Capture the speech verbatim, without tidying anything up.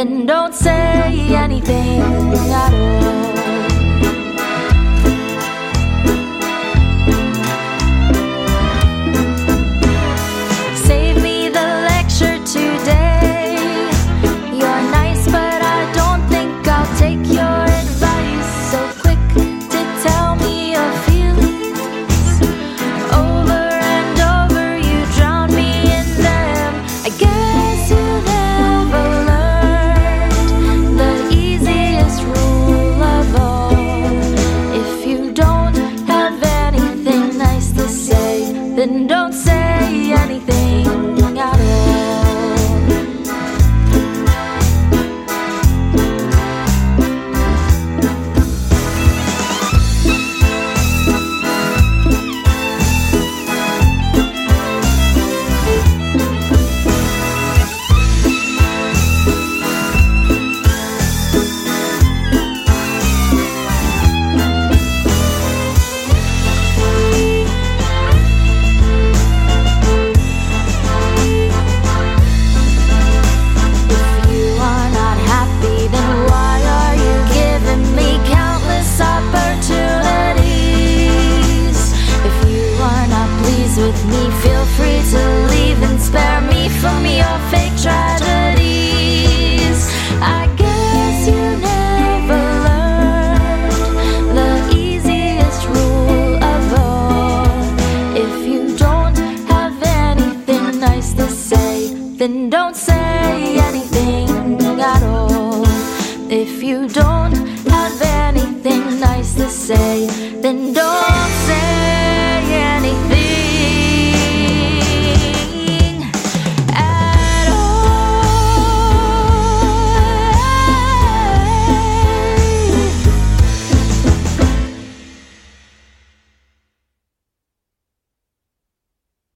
then don't say anything at all. Save me the lecture today. You're nice, but I don't think I'll take your advice. So quick to tell me your feelings. Over and over you drown me in them. I guess you never learned the easiest rule of all. If you don't have anything nice to say, then don't say anything at all. With me, feel free to leave and spare me from your fake tragedies. I guess you never learned the easiest rule of all. If you don't have anything nice to say, then don't say anything at all. If you don't have anything nice to say, then don't say